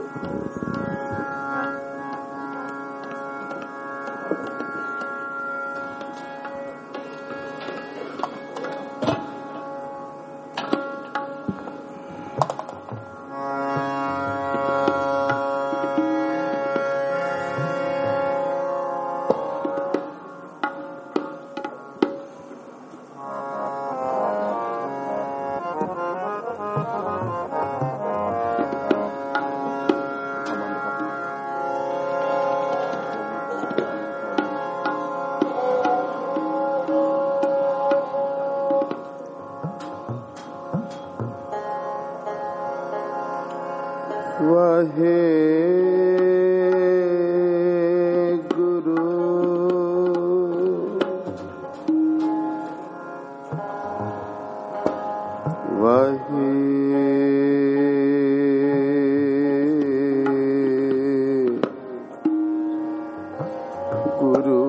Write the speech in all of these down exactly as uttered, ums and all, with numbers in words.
वाहे गुरु वाहे गुरु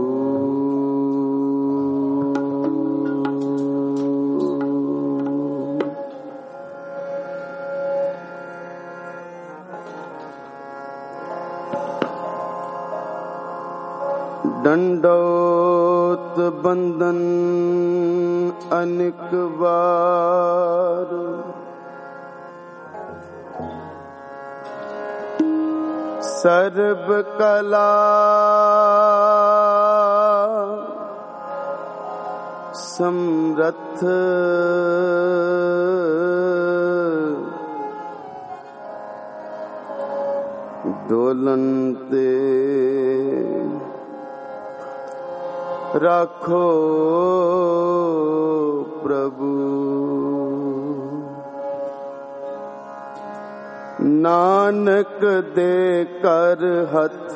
दंडोत बंदन अनेक बार सर्व कला समरथ डोलनते राखो प्रभु। नानक दे कर हथ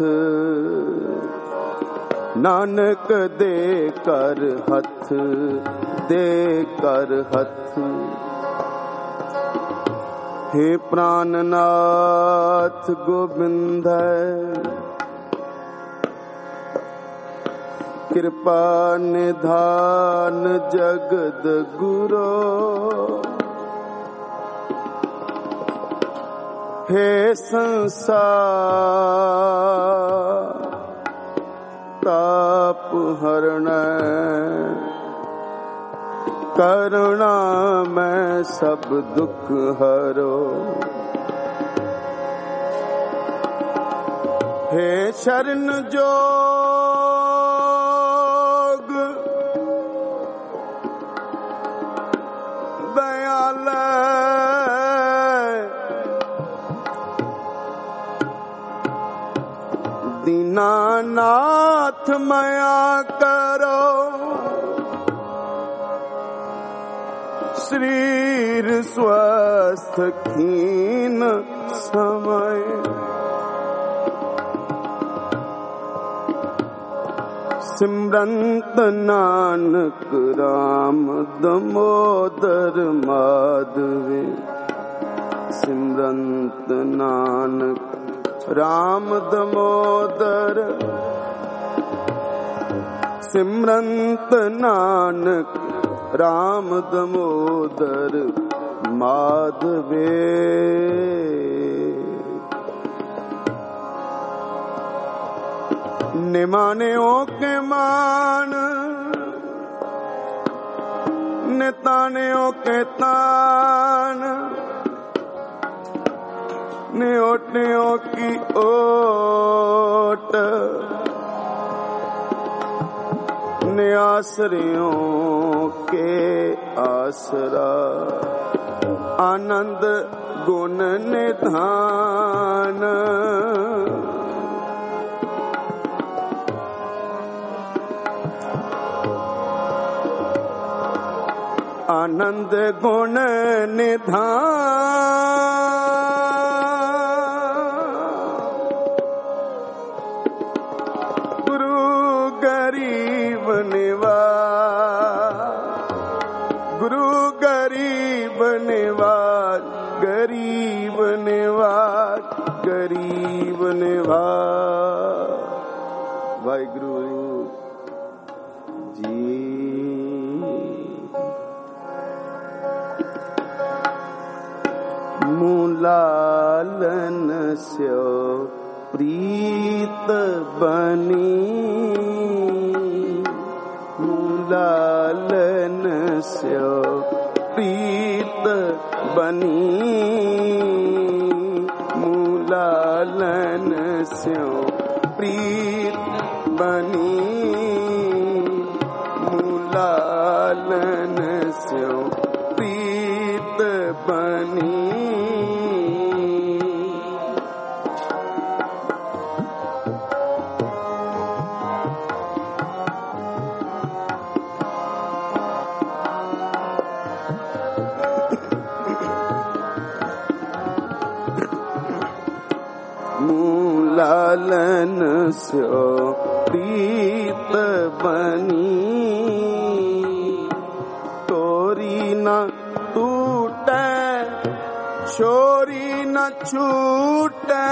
नानक दे कर हथ दे कर हथ। हे प्राणनाथ गोविंद कृपा निधान जगद गुरो। हे संसार ताप हरण करुणा में सब दुख हरो। हे शरण जो दीनानाथ मया करो। शरीर स्वस्थ खीन समय सिमरंत नानक राम दमोदर माधवे। सिमरंत नानक राम दमोदर सिमरंत नानक राम दमोदर माधवे। निमाने के मान निताने के तान न्योटियों की ओट न्यासरियों के आसरा। आनंद गुण निधान आनंद गुण निधान। गुरु गरीब निवाज गुरु गरीब निवाज गरीब निवाज गरीब निवाज। वाहिगुरु जी। मूलालन स्यो प्रीत बनी, मूलालन स्यो प्रीत बनी, मूलालन स्यो प्रीत बनी, मूलालन स्यो प्रीत बनी। मूलालन स्यो प्रीत बनी, तोरी न टूटे छोरी न छूटे,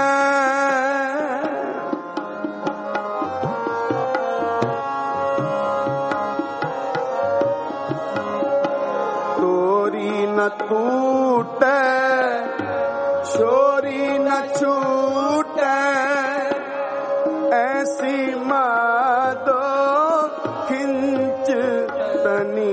तोरी न टूटे छोरी न छूटे, ऐसी माधो खिंच तनी,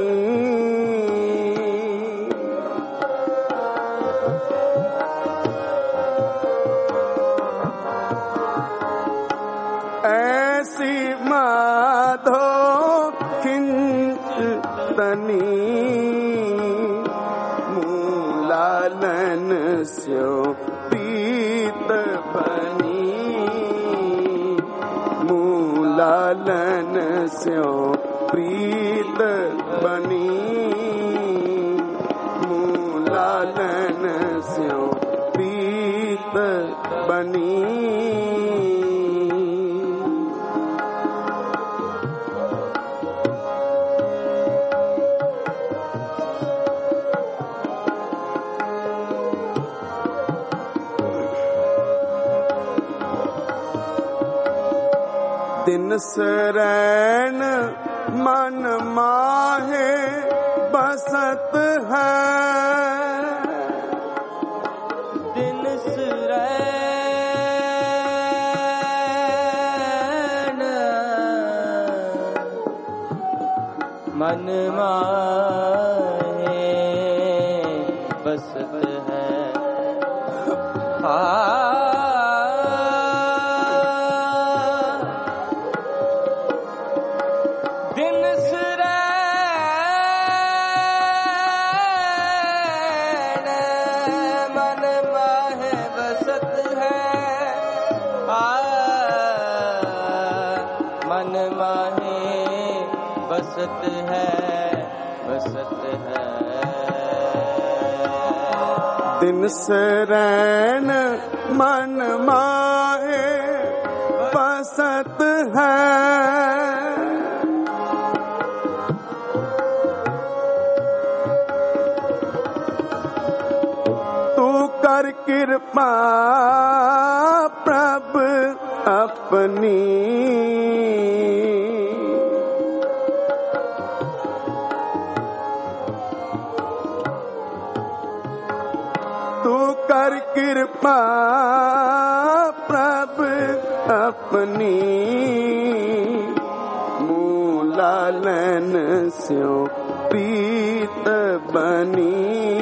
ऐसी माधो खिंच तनी, मूलालन स्यो प्रीत बनी, मूलालन स्यो प्रीत बनी, मूलालन स्यो प्रीत बनी। दिन सरैन मन माहे बसत है, दिन सरैन मन माहे बसत है, आ बसत है, बसत है। दिन सरैन मन माहे बसत है, तू कर कृपा प्रभु अपनी, कर कृपा प्रभु अपनी, मूलालन स्यो प्रीत बनी,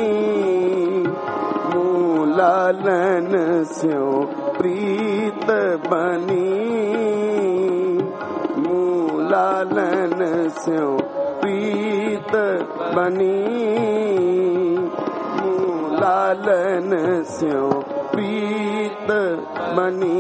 मूलालन स्यो प्रीत बनी, मूलालन स्यो प्रीत बनी, मूलालन स्यो प्रीत बनी।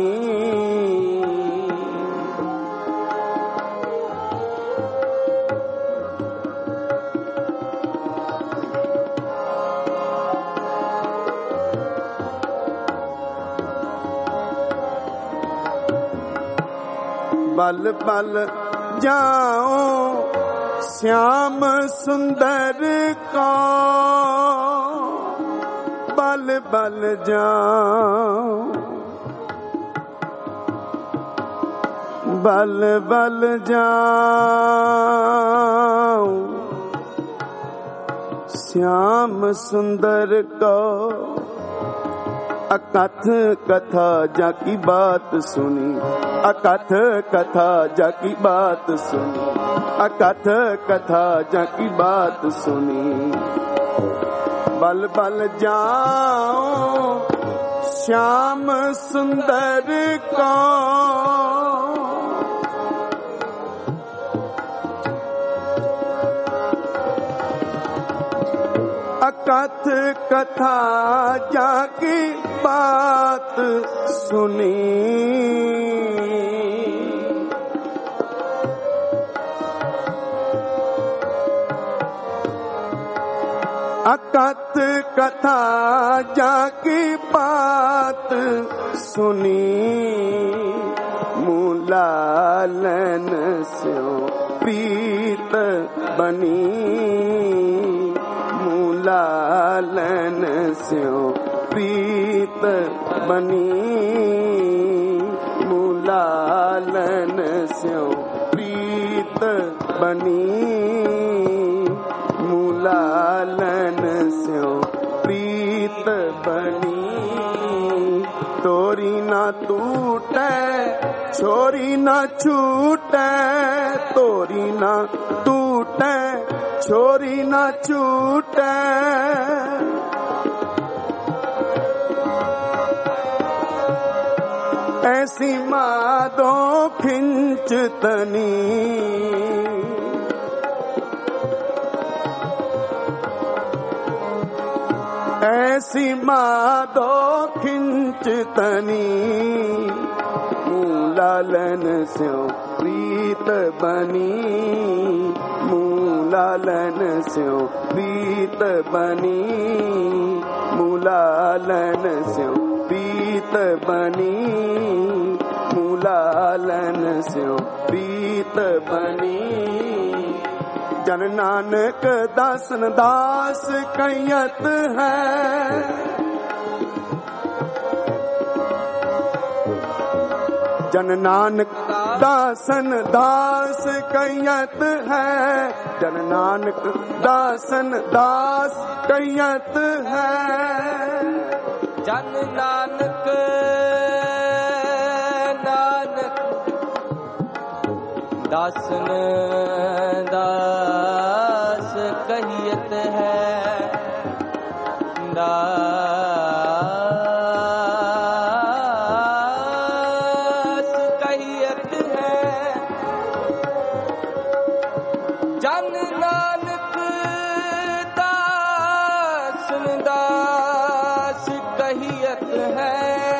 बल बल जाओ श्याम सुंदर को, बल बल जाओ, बल बल जाओ श्याम सुंदर को, अकथ कथा जाकी बात सुनी, अकथ कथा जाकी बात सुनी, अकथ कथा जाकी बात सुनी। बल बल जाओ श्याम सुंदर को, अकथ कथा जाकी बात सुनी। अकथ कथा जाकी बात सुनी, मूलालन स्यो प्रीत बनी, मूलालन स्यो प्रीत बनी, मूलालन स्यो प्रीत बनी, मूलालन स्यो प्रीत बनी। तोरी ना टूटे छोरी ना छूटे, तोरी ना टूटे छोरी ना छूटे, ऐसी मादो खिंचतनी, ऐसी मादो खिंचतनी, मूलालन स्यो प्रीत बनी, मूलालन स्यो प्रीत बनी, मूलालन स्यो प्रीत बनी, मूलालन स्यो प्रीत बनी। जन नानक दासन दास कैयत है, जन नानक दासन दास कैयत है, जन नानक दासन दास कैयत है, जन नानक नानक दासन दास कहियत है, दास कहियत है, जन नानक दासन दास कहियत है,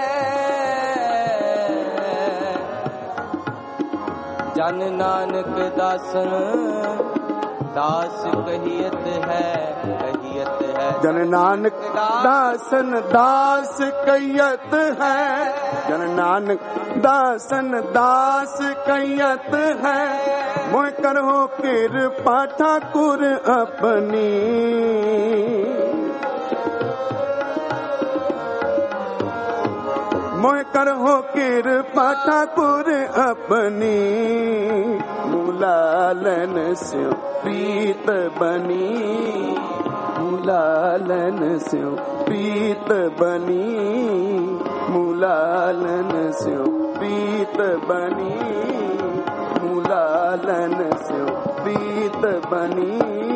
जन नानक दासन दास कहियत है, कहियत है। जन नानक दासन दास कैयत है, जन नानक दासन दास कैयत है, मोह करो कृपा ठाकुर अपनी, मोह करो कृपा ठाकुर अपनी, मूलालन स्यो प्रीत बनी, मूलालन स्यो प्रीत बनी, मूलालन स्यो प्रीत बनी, मूलालन स्यो प्रीत बनी,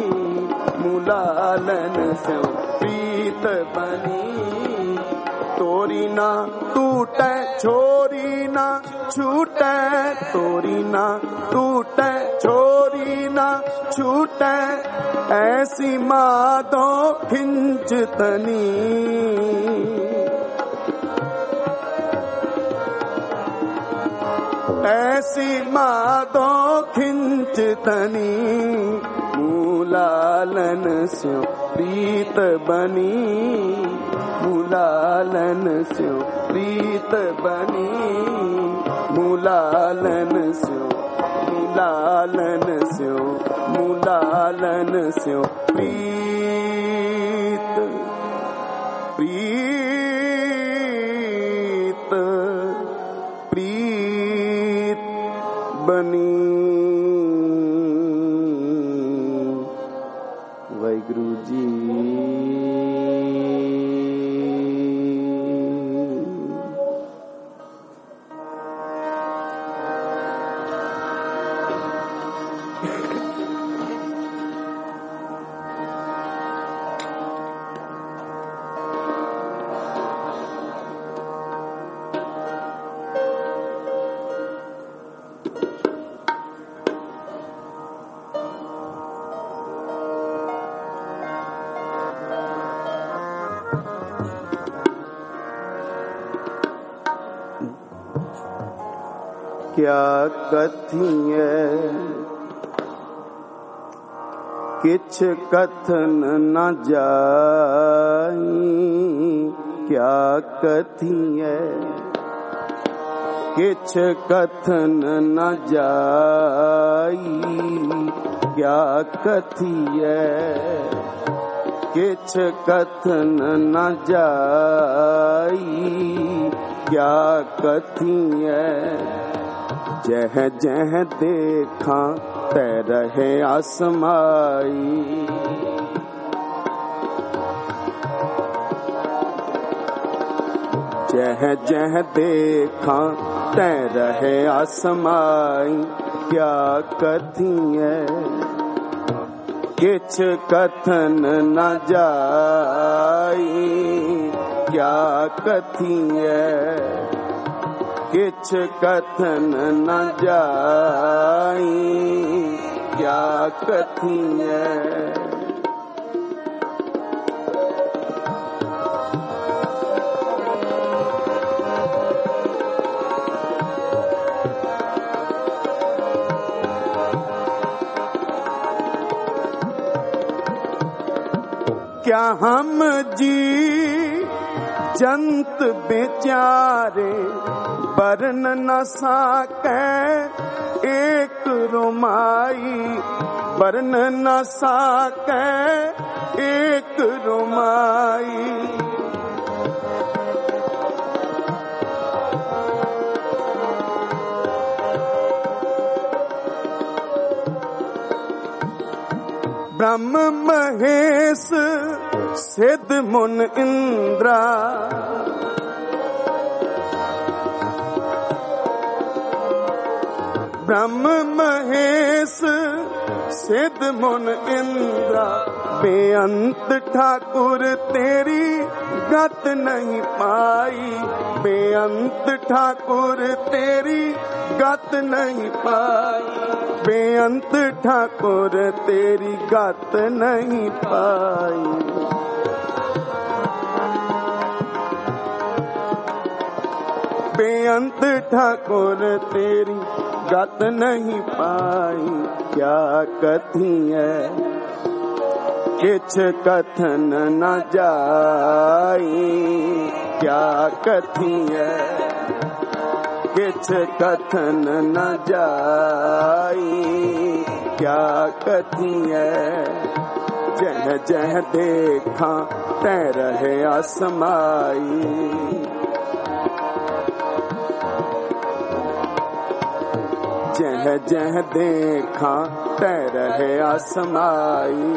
मूलालन स्यो प्रीत बनी। तोरी ना टूटे छोरी ना छूटे, तोरी ना टूटे छोरी ना छूटे, ऐसी मादो खिंचतनी, ऐसी मादो खिंचतनी, मूलालन स्यो प्रीत बनी, मूलालन स्यो प्रीत बनी, मूलालन स्यो, मूलालन स्यो, मूलालन स्यो प्रीत प्रीत प्रीत बनी। वाहिगुरु जी। क्या कथिए किछ कथन न जाई क्या कथिए किछ कथन न जाई क्या कथिए किछ कथन न जाई क्या कथिए जह जह देखा तै रहे आसमाई जह जह देखा तै रहे आसमाई क्या कथिए किछ कथन न जाई क्या कथिए किछ कथन न जाई क्या कथिए क्या हम जी जंत बेचारे बरन न साकै एक रुमाई बरन न साकै एक रुमाई ब्रह्म महेश सिद्ध मुन इंद्रा ब्रह्म महेश सिद्ध मुन इंद्रा बेअंत ठाकुर तेरी गत नहीं पाई बेअंत ठाकुर तेरी गत नहीं पाई बेअंत ठाकुर तेरी गत नहीं पाई बेअंत ठाकुर तेरी गत नहीं पाई क्या कथिए किछ कथन न जाई क्या कथिए किछ कथन न जाई क्या कथिए जह जह देखा तै रहे आसमाई जह जह देखा तै रहे आसमाई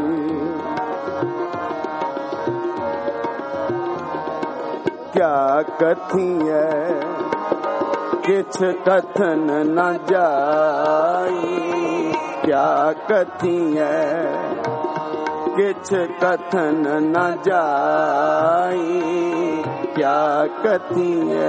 क्या कथिए किछ कथन न जाई क्या कथिए किछ कथन न जाई क्या कथिए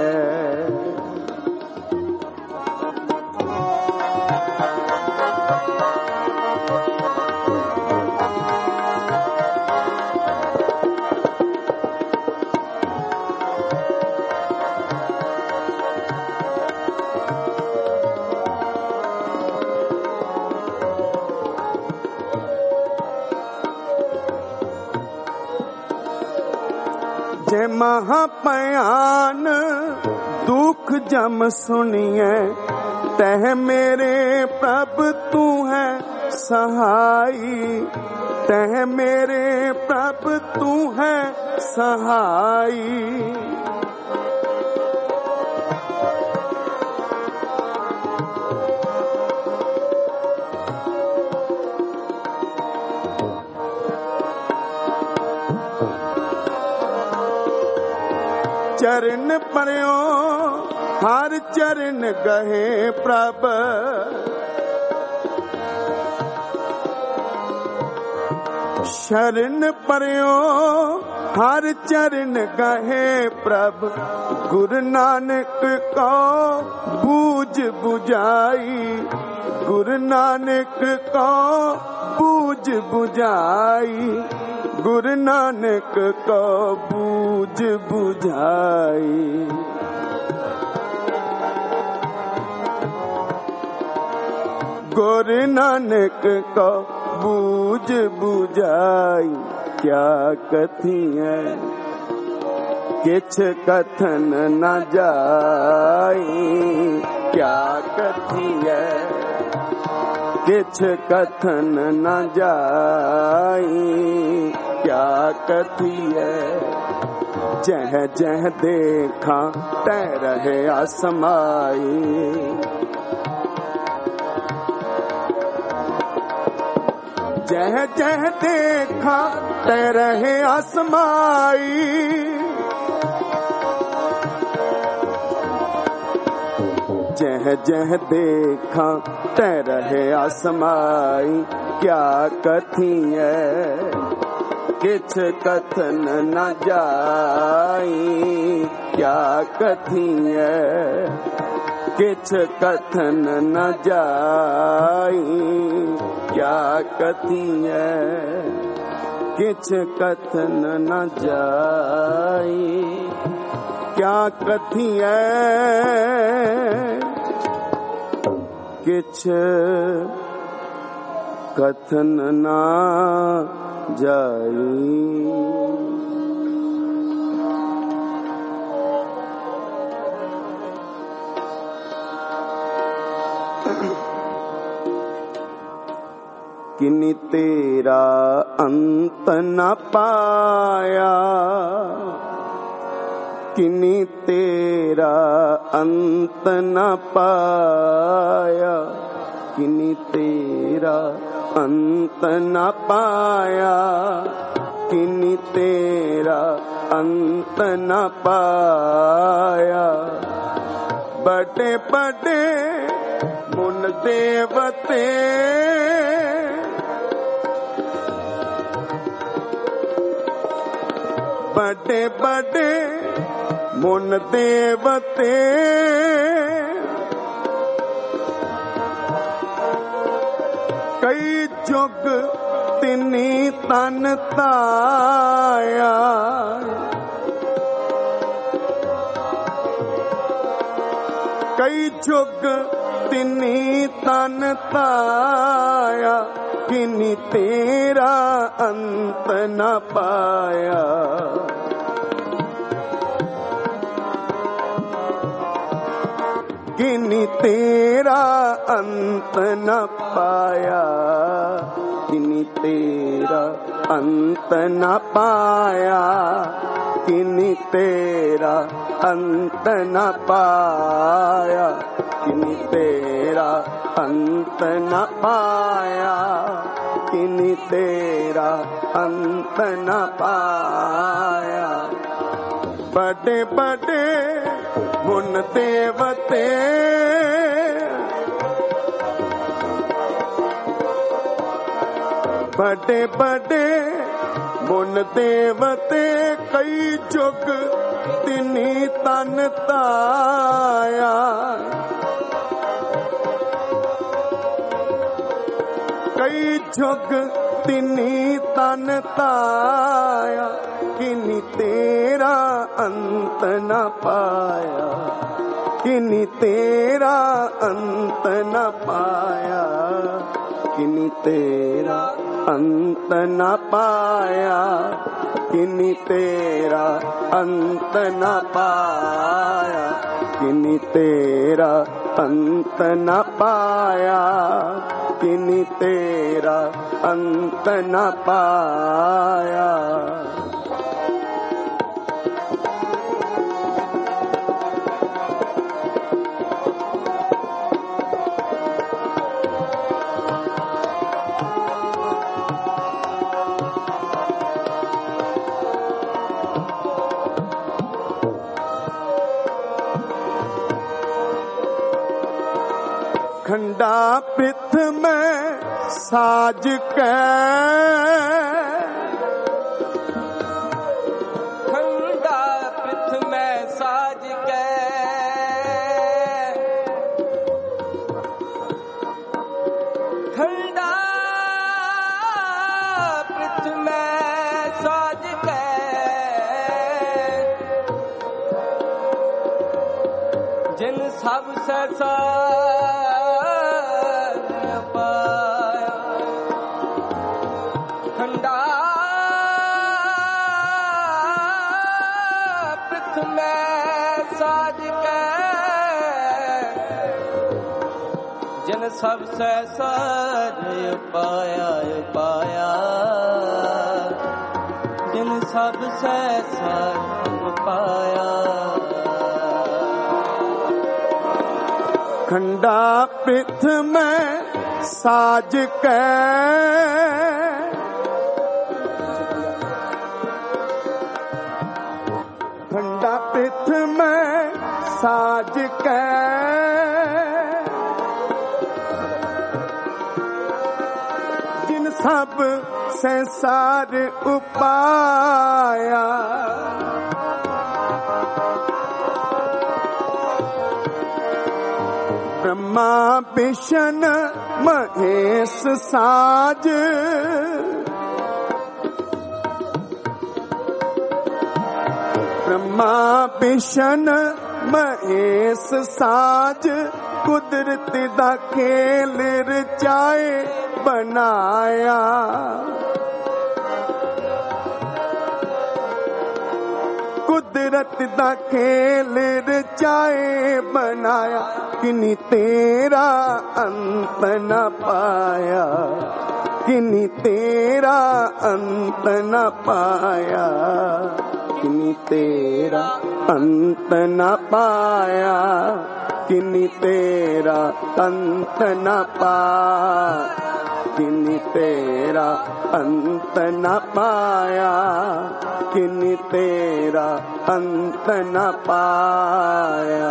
जे महापयान दुख जम सुनिए तह मेरे प्रभ तू है सहाई तह मेरे प्रभ तू है सहाई चरण पर्यो हर चरण गहे प्रभ शरण पर्यो हर चरण गहे प्रभ गुरु नानक को बूझ बुझाई गुरु नानक को बूझ बुझाई गुरु नानक को बूझ बुझाई गुरु नानक को बूझ बुझाई क्या कथिए किछ कथन न जाई क्या कथिए किछ कथन न जाई क्या कथिए जह जह देखा तह रहे आसमाई जह जह देखा तह रहे आसमाई जह जह देखा तह रहे आसमाई क्या कथिए किछ कथन न जाई क्या कथिए किछ कथन न जाई क्या कथिए किछ कथन न जाई क्या कथिए किछ कथन न जाई। किन्हीं तेरा अंत न पाया किन्हीं तेरा अंत न पाया किन्हीं तेरा अंत न पाया किन्हीं तेरा अंत न पाया बड़े बड़े मुन देवते बड़े बड़े मुन देवते कई जुग तिन्ही तन ताया कई जुग तिन्ही तन ताया किन्हीं तेरा अंत न पाया किन्हीं तेरा अंत न पाया किन्हीं तेरा अंत न पाया किन्हीं तेरा अंत न पाया किन्हीं तेरा अंत न पाया किन्हीं तेरा अंत न पाया बड़े बड़े मुन देवते बड़े बड़े मुन देवते कई जुग तिन्ही तन ताया कई जुग तिन्ही तन ताया किन्हीं तेरा अंत न पाया किन्हीं तेरा अंत न पाया किन्हीं तेरा अंत न पाया किन्हीं तेरा अंत न पाया किन्हीं तेरा अंत न पाया किन्हीं तेरा अंत न पाया खंडा पिथ में साज के खंडा पिथ में साज के खंडा पिथ में साज के जिन सब से तिन सब सहसाज पाया पाया तिन सब सहसाज पाया खंडा पृथ में साज कै खंडा पृथ में साज कै जिन सब संसार उपाया ब्रह्मा विष्णु महेश साज ब्रह्मा विष्णु महेश साज कुदरत दा खेल रचाए बनाया कुदरत दा खेल रचाए बनाया किनी तेरा अंत न पाया किनी तेरा अंत न पाया किनी तेरा अंत न पाया किनी तेरा अंत न पाया किनी तेरा अंत न पाया किनी तेरा अंत न पाया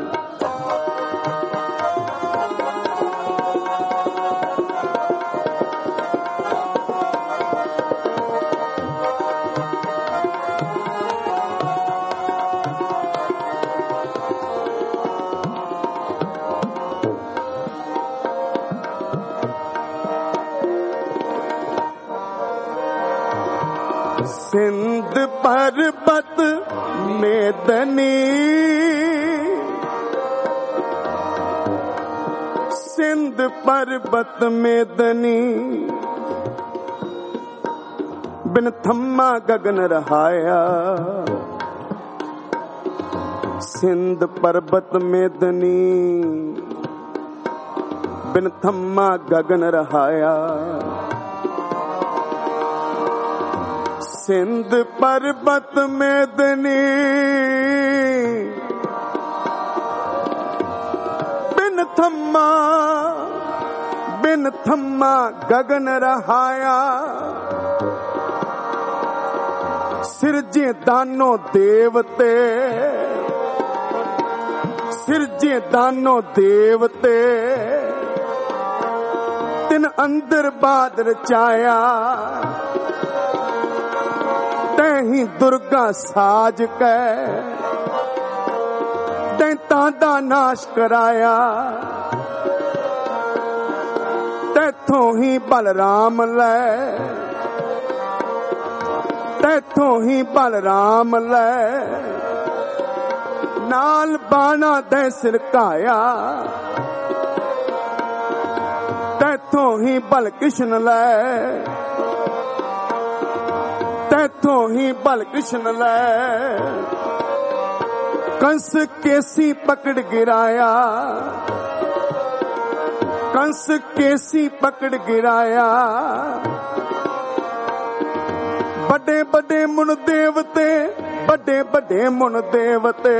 सिंध पर्वत मेदनी सिंध पर्वत मेदनी बिन थम्मा गगन रहाया सिंध पर्वत मेदनी बिन थम्मा गगन रहाया सिंध पर्वत मेदनी बिन थम्मा बिन थम्मा गगन रहाया सिरजे दानो देवते सिरजे दानो देवते तिन अंदर बाद रचाया तैही दुर्गा साज कै दैतां दा नाश कराया तैथों ही बलराम लै तैथों ही बलराम लै नाल बाणा दे सिरकाया तैथों ही बल कृष्ण लै तैथों ही बल कृष्ण लै कंस केसी पकड़ गिराया कंस केसी पकड़ गिराया बड़े बड़े मुन देवते बड़े बड़े मुन देवते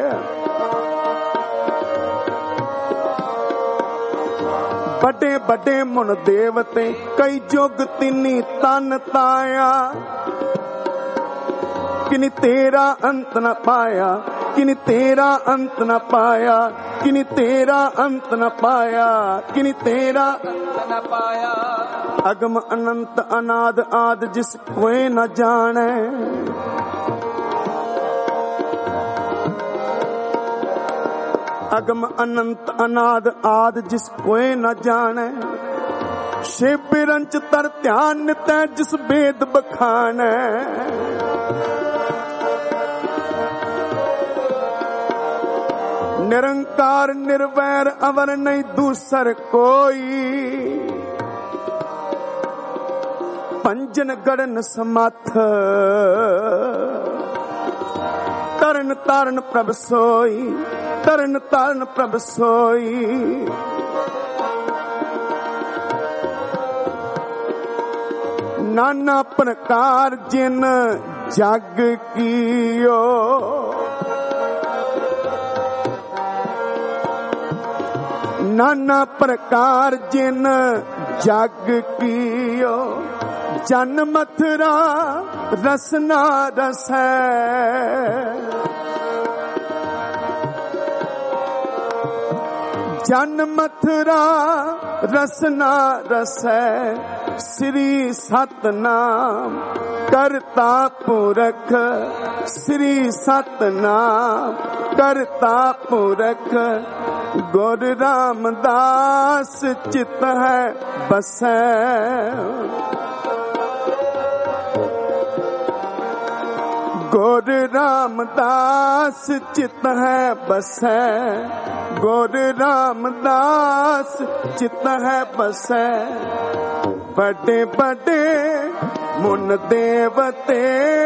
बड़े बड़े मुन देवते कई जोग तिनी तन ताया किनी तेरा अंत न पाया किनी तेरा अंत न पाया किनी तेरा अंत न पाया किनी तेरा अंत न पाया अगम अनंत अनाद आद जिस कोई न जाने अगम अनंत अनाद आद जिस कोई न जाने शिव बिरंच तर ध्यान तै जिस भेद बखाने निरंकार निर्वैर अवर नहीं दूसर कोई पंजन गड़न समथ तरन तारण प्रभ सोई तरन तारण प्रभ सोई नाना प्रकार जिन जग कियो, नाना प्रकार जिन जग कियो, जन मथुरा रसना रसै, जन मथुरा रसना रसै, श्री सतनाम करता पुरख, श्री सतनाम करता पुरख, गुर रामदास चित है बसै, गुर रामदास चित है बसै, गुर रामदास चित है बसै, बड़े बड़े मुन देवते,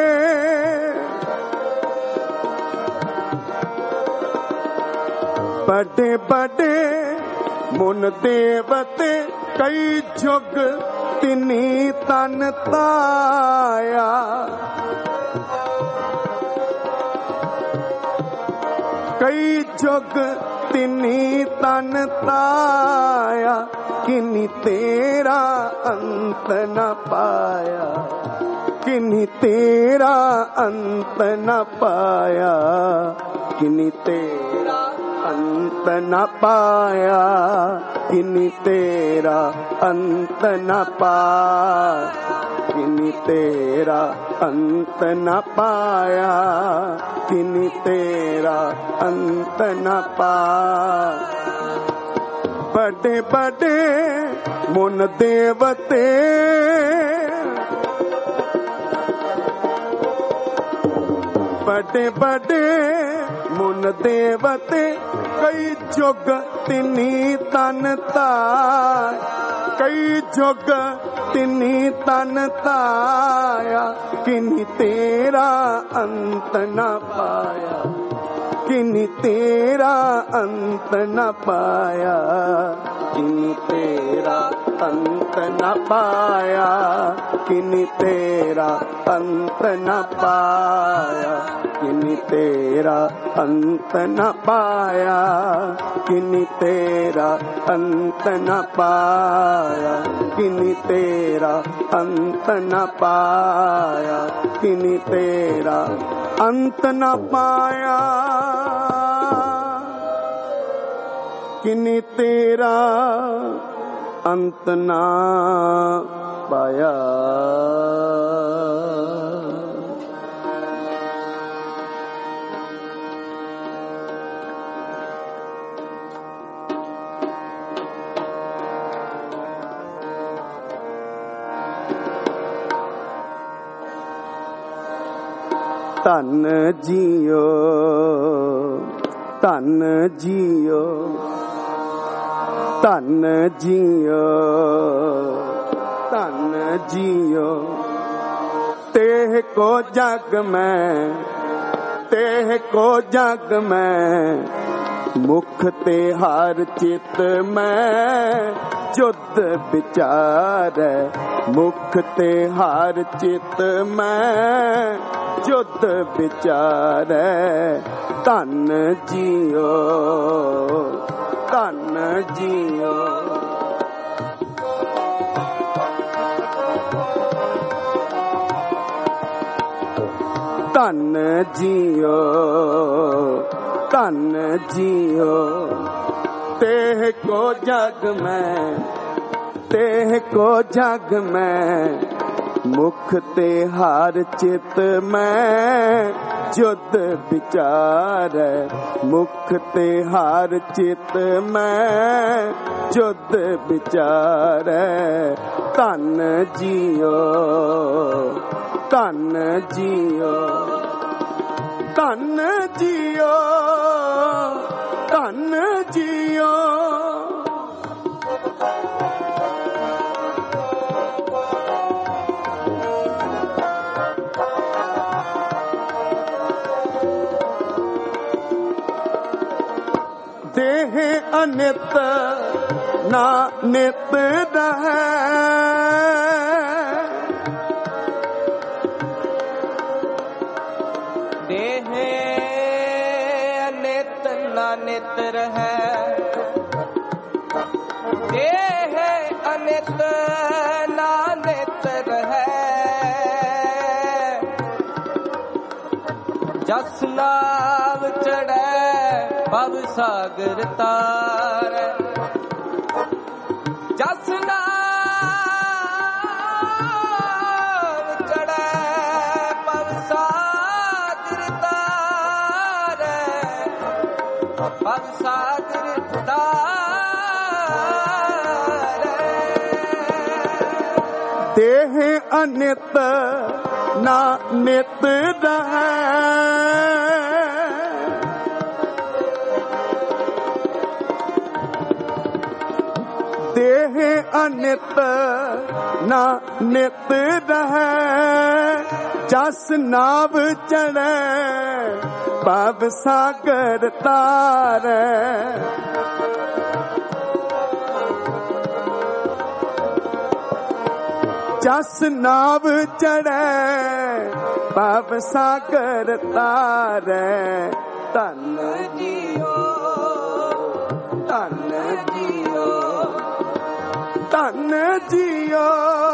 बड़े बड़े मुन देवते, कई जुग तिनी तन ताया, कई जुग तिनी तन ताया, किन्हीं तेरा अंत न पाया, किन्हीं तेरा अंत न पाया, किन्हीं तेरा अंत न पाया, किन्हीं तेरा अंत न पाया, किन्हीं तेरा अंत न पाया, किन्हीं तेरा अंत न पाया, बड़े बड़े मुन देवते, बड़े बड़े मुन देवते, कई जुग तिनी तन ताया, कई जुग तिनी तन ताया, किन्हीं तेरा अंत न पाया, किन्हीं तेरा अंत न पाया, किन्हीं तेरा अंत न पाया, किन्हीं तेरा अंत न पाया, किन्हीं तेरा अंत न पाया, किन्हीं तेरा अंत न पाया, किन्हीं तेरा अंत न पाया, किन्हीं तेरा अंत न पाया, किन्हीं तेरा अंत न पाया। धन जियो धन जियो धन जियो धन जियो, तेह को जग में तेह को जग में, मुख ते हार चित में जुद विचार, मुख ते हार चित में जुद विचार, धन जियो धन जियो, धन जियो धन जियो, तेह को जग में तेह को जग में, मुख ते हार चित में जुद विचार, मुख ते हार चित में जुद विचार, धन जियो धन जियो धन जियो धन जियो, देह अनित ना नित रहे, ਦੇਹੇ ਅਨਿਤ ਨਾ ਨਿਤ ਰਹੈ, ਦੇਹੇ ਅਨਿਤ ਨਾ ਨਿਤ ਰਹੈ, ਜਸ ਨਾਮ ਚੜ੍ਹੈ ਭਵ ਸਾਗਰ ਤਾਰੈ, ਜਸ ਨਾਮ ਭਵ ਸਾਗਰ ਤਾਰੈ। ਦੇਹ ਅਨਿਤ ਨਾ ਨਿਤ ਰਹੈ, ਦੇਹ ਅਨਿਤ ਨਾ ਨਿਤ ਰਹੈ, ਜਸ ਨਾਵ ਚੜ੍ਹੈ ਭਵ ਸਾਗਰ ਤਾਰੈ, ਜਸ ਨਾਵ ਚੜ੍ਹੈ ਭਵ ਸਾਗਰ ਤਾਰੈ। ਧੰਨ ਜੀਓ ਧੰਨ ਜੀਓ ਧੰਨ ਜੀਓ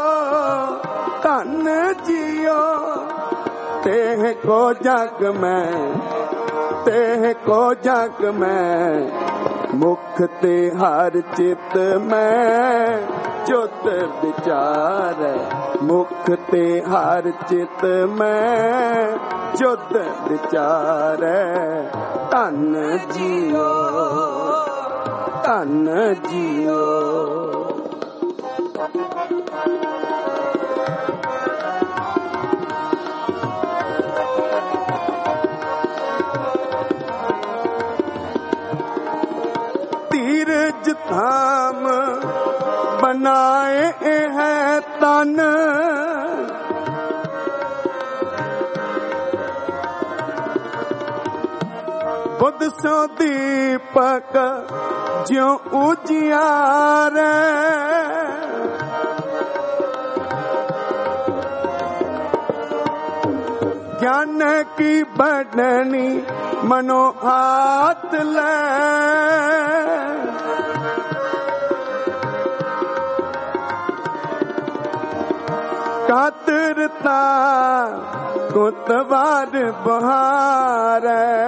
ਧੰਨ ਜੀਓ, तेह को जग में तेह को जग में मुख ते हर चित में जुत विचार, मुख ते हर चित में जुत विचार। धन जियो धन जियो। धाम बनाए है तन, बुध सो दीपक ज्यों उजियारे, ज्ञान की बढ़नी मनो हाथ ले, कातरता कुतवार बहार।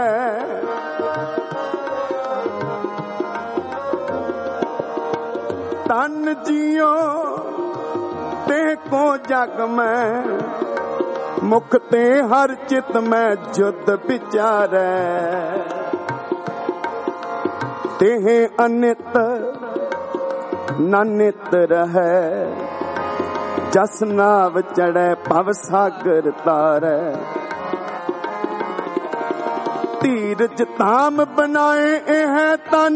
तन जियो ते को जग में, मुख ते हर चित में जुद विचारै। तेह अनित न नित रहै, जस नाव चढ़ै भव सागर तारै। धीरज धाम बनाए है तन,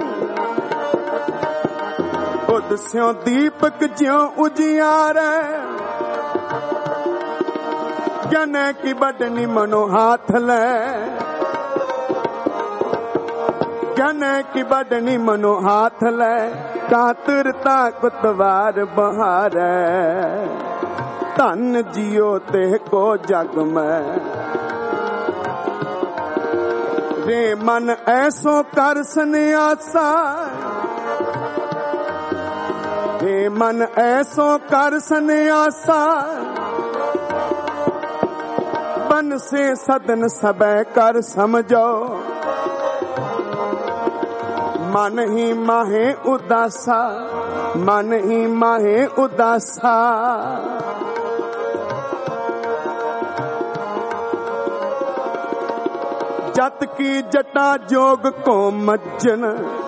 बुध स्यों दीपक ज्यों उजियारै। ज्ञान की बढ़नी मनो हाथ ले, ज्ञान की बढ़नी मनो हाथ ले। कातरता कुतवार बहार। धन जियो तेह को जग में, रे मन ऐसो कर सन्यासा। रे मन ऐसो कर सन्यासा, बन से सदन सबे कर समझो। मन ही माहे उदासा, मन ही माहे उदासा। जत की जटा जोग को मज्जन,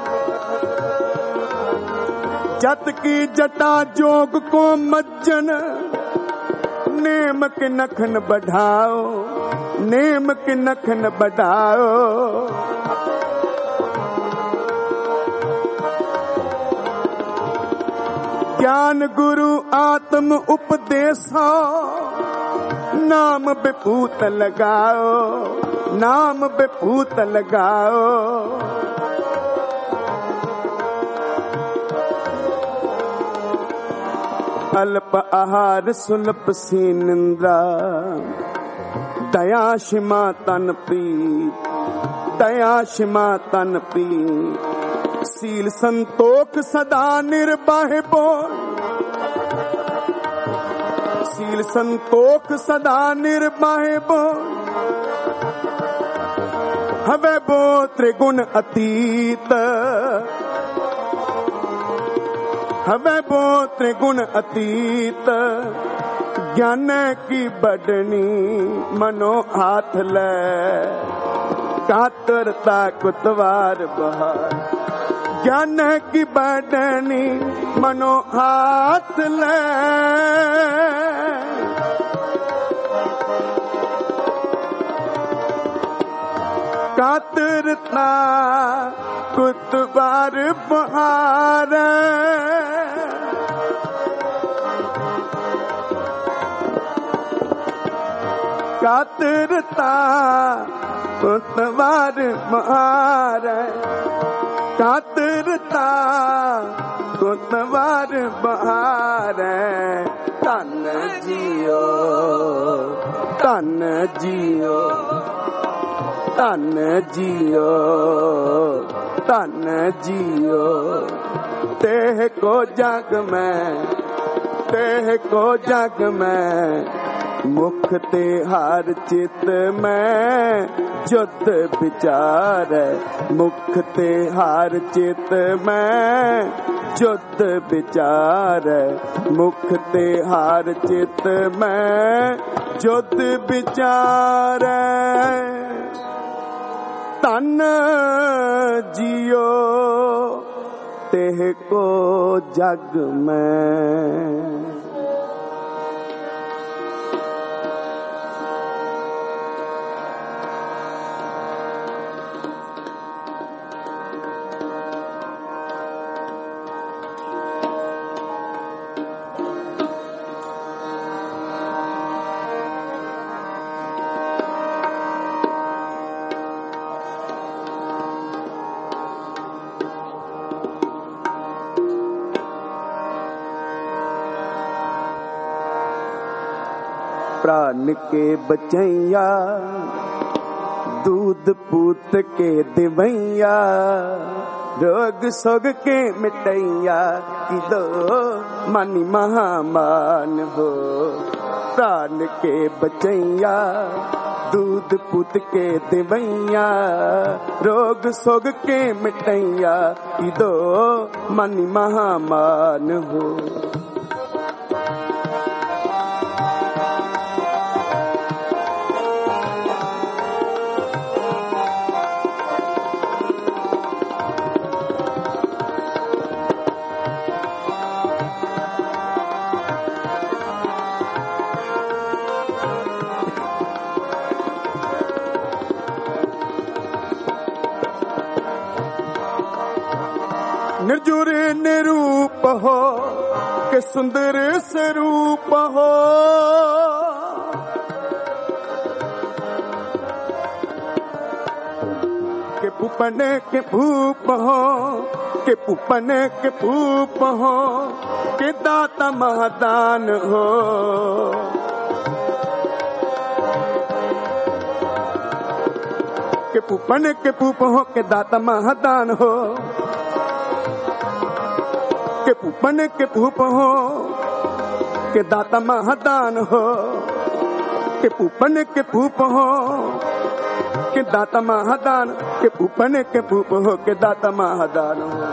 जत की जटा जोग को मज्जन। नेम के नखन बढ़ाओ, नेम के नखन बढ़ाओ। ज्ञान गुरु आत्म उपदेशो, नाम बेपूत लगाओ, नाम बेपूत लगाओ। अल्प आहार सुलभ सी निंद्रा, दया क्षमा तन प्रीत, दया क्षमा तन प्रीत, सील संतोख सदा निर्बाह बोल, सील संतोख सदा निर्बाह बोल, हवे बो त्रिगुण अतीत, हवे बो त्रिगुण अतीत, ज्ञान की बढ़नी मनो हाथ ले, कातरता कुतवार बहार, ज्ञान की बढ़नी मनो हाथ ले, कातरता कुतवार बहार, कातरता कुतवार बहार, कातरता कुतवार बहार, धन जियो धन जियो धन जियो धन जियो, तेह को जग में तेह को जग में, मुख ते हार चित में जुद विचार, मुख ते हार चित में जुद विचार, मुख ते हार चित में जुद विचार, तन जियो तेह को जग में। प्राण के बचैया दूध पूत के दिवैया, रोग सोग के मिटैया, की दो मनि महामान हो। प्राण के बचैया दूध पूत के दिवैया, रोग सोग के मिटैया, की दो मनि महामान हो। निर्जुर निरूप हो के सुंदर स्वरूप हो, के पुपन के भूप हो, के पुपन के भूप हो, के दाता महादान हो। के पुपन के भूप हो, के दाता महादान हो, के पुपन के भूप हो, के दाता महादान हो। के पुपन के भूप हो, के दाता महादान, के पुपन के भूप हो, के दाता महादान हो।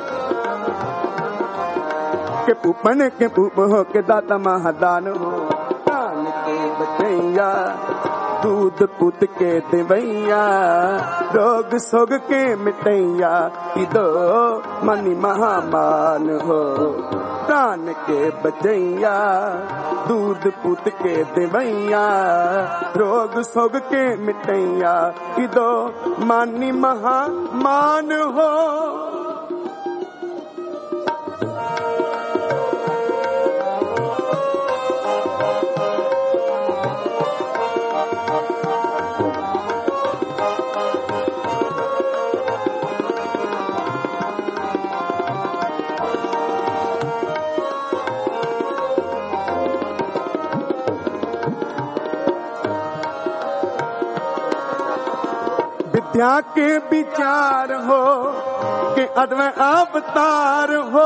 के पुपन के भूप हो, के दाता महादान हो। प्राण के बचैया दूध पूत के दिवैया, रोग सोग के मिटैया, की दो मनि महामान हो। प्राण के बचैया दूध पूत के दिवैया, रोग सोग के मिटैया, की दो मनि महामान हो। विद्या के विचार हो के अद्वै अवतार हो,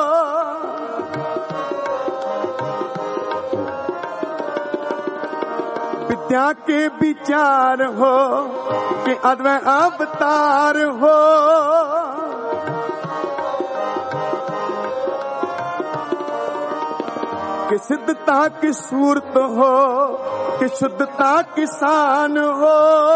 विद्या के विचार हो के अद्वै अवतार हो, कि सिद्धता की सूरत हो कि शुद्धता की शान हो,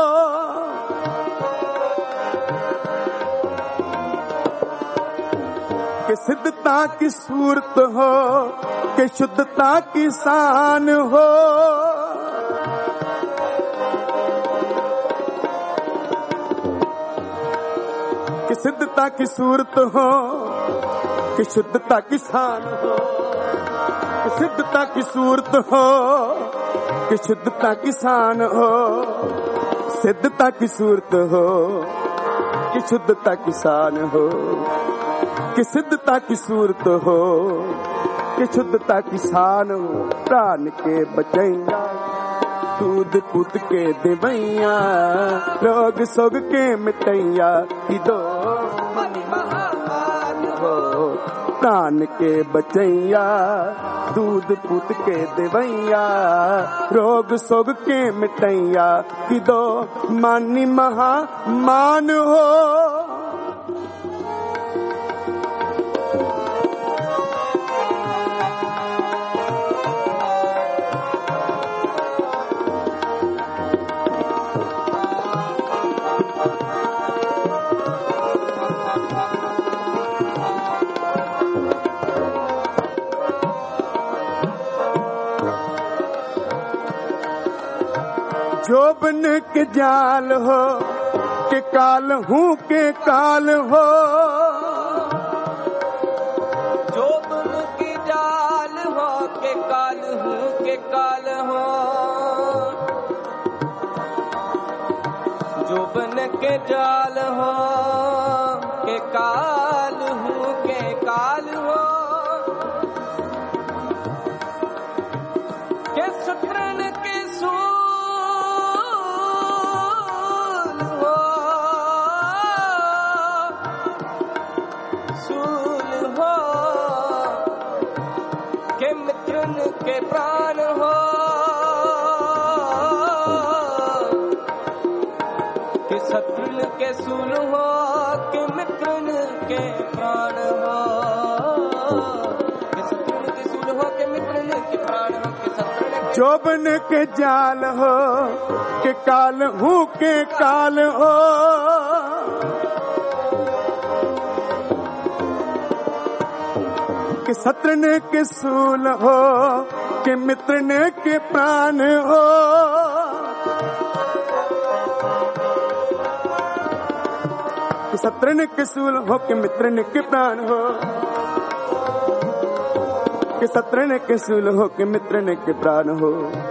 कि सिद्धता की सूरत हो कि शुद्धता की शान हो, कि सिद्धता की सूरत हो कि शुद्धता की शान हो, कि सिद्धता की सूरत हो कि शुद्धता की शान हो, सिद्धता की सूरत हो कि शुद्धता की शान हो, कि सिद्धता की सूरत हो कि शुद्धता की शान हो। प्राण के बचैया दूध पुत के देवैया, रोग सोग के मिटैया की दो मनि महामान हो। प्राण के बचैया दूध पुत के देवैया, रोग सोग के मिटैया की दो मानी महामान हो। जोबन के जाल हो के काल हूँ के काल हो, जोबन के जाल हो के काल हूँ के काल हो, जोबन के जाल हो के काल हूँ के काल हो, के शत्रन के सू के प्राण हो, कि शत्रुन के सूल हो कि मित्रन के प्राण हो, कि शत्रुन के सूल हो कि मित्रन के प्राण हो, कि शत्रुन जोबन के जाल हो कि काल हूँ के काल हो, कि शत्रु ने के सूल हो कि मित्र ने के प्राण हो, कि शत्रु ने के सूल हो कि मित्र ने के प्राण हो, कि शत्रु ने के सूल हो कि मित्र ने के प्राण हो,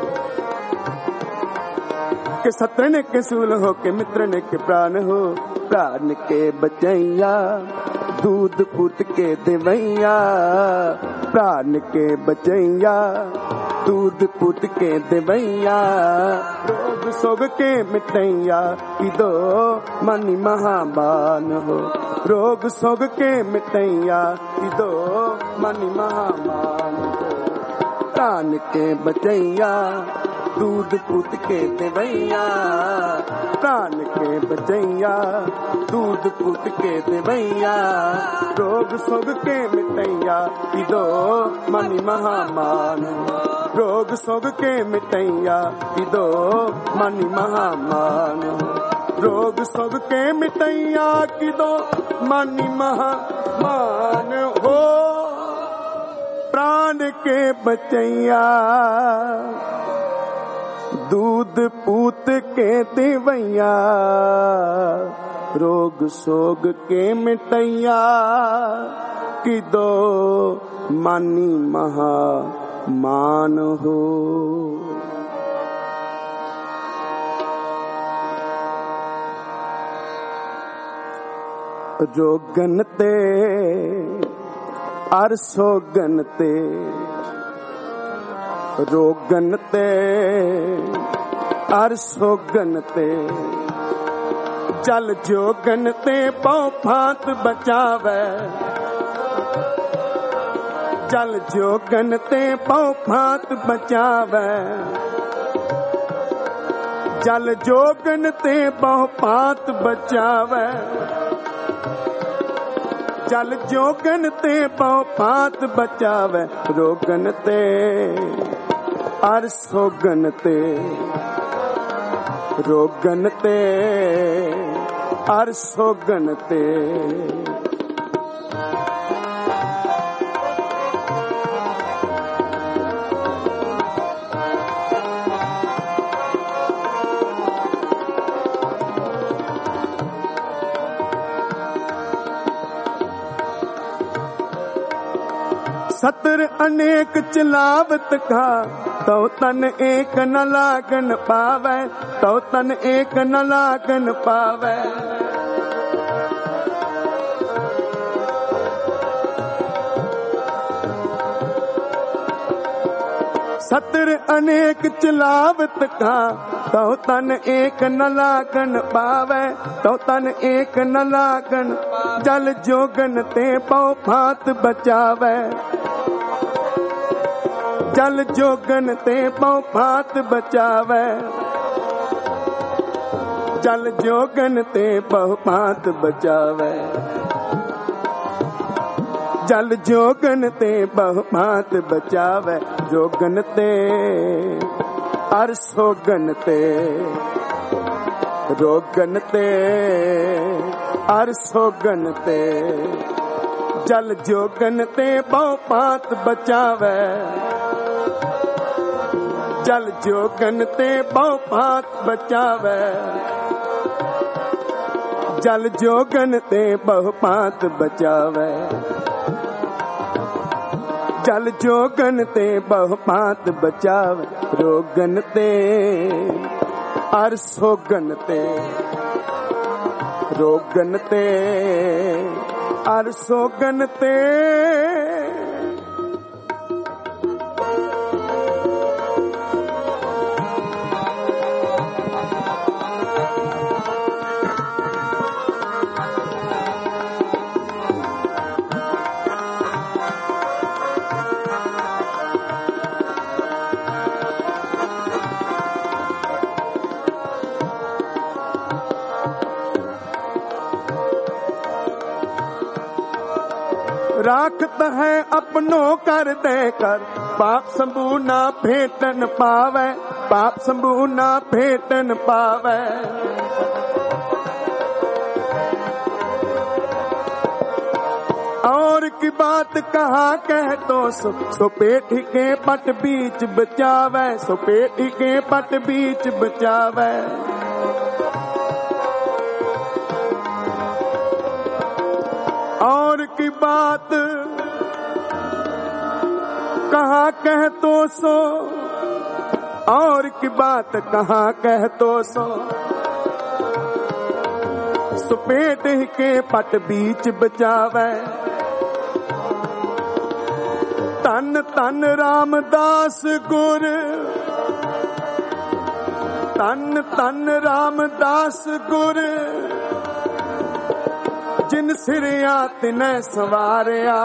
कि शत्रु ने के सूल हो कि मित्र ने के प्राण हो। प्राण के बचैया दूध पुत के देवैया, प्राण के बचैया दूध पुत के देवैया, रोग सोग के मिटैया की दो मनि महामान हो, रोग सोग के मिटैया की दो मनि महामान हो। प्राण के बचैया दूध पुत के देवैया, प्राण के बचैया दूध पुत के देवैया, रोग सोग के मिटैया की दो मनि महामान हो, रोग सोग के मिटैया की दो मनि महामान हो, रोग सोग के मिटैया की दो मनि महामान हो। प्राण के बचैया दूध पूत के देवैया, रोग सोग के मिटैया की दो मनि महामान हो। जोगन ते अर सोगन ते, रोगन ते अर सोगन ते, जल जोगन ते पौ फात बचावे, जल जोगन ते पौ फात बचावे, जल जोगन ते बहु फात बचावे, जल जोगन ते बहु फात बचावे, रोगन ते अर सोगन ते, रोगन ते अर सोगन ते। सतर अनेक चलावत खा, तो तन एक न लागन पावे, तो तन एक न लागन पावे। सतर अनेक चलावत खा, तो तन एक न लागन पावे, तो तन एक न लागन। जल जोगन ते पौ फात बचावे, जल जोगन ते पौ फात बचावे, जल जोगन ते पौ फात बचावे, जल जोगन ते पौ फात बचावे, जोगन ते अर सोगन ते, रोगन ते अर सोगन ते। जल जोगन ते पौ फात बचावे, जल जोगन ते बहु फात बचावे, जल जोगन ते बहु फात बचावे, जल जोगन ते बहु फात बचावे, रोगन ते अर सोगन ते, रोगन ते अर सोगन ते। राखत है अपनों कर दे कर, पाप संबू ना भेटन पावे, पाप संबू ना भेटन पावे। और की बात कहा कह तो सो, सो पेठी के पट बीच बचावे, सो पेठी के पट बीच बचावे। और की बात कहा कह तो सो, और की बात कहा कह तो सो, सुपेट के पट बीच बचावे। तन तन रामदास गुर, तन तन रामदास गुर, जिन सिरिया तिने सवारिया,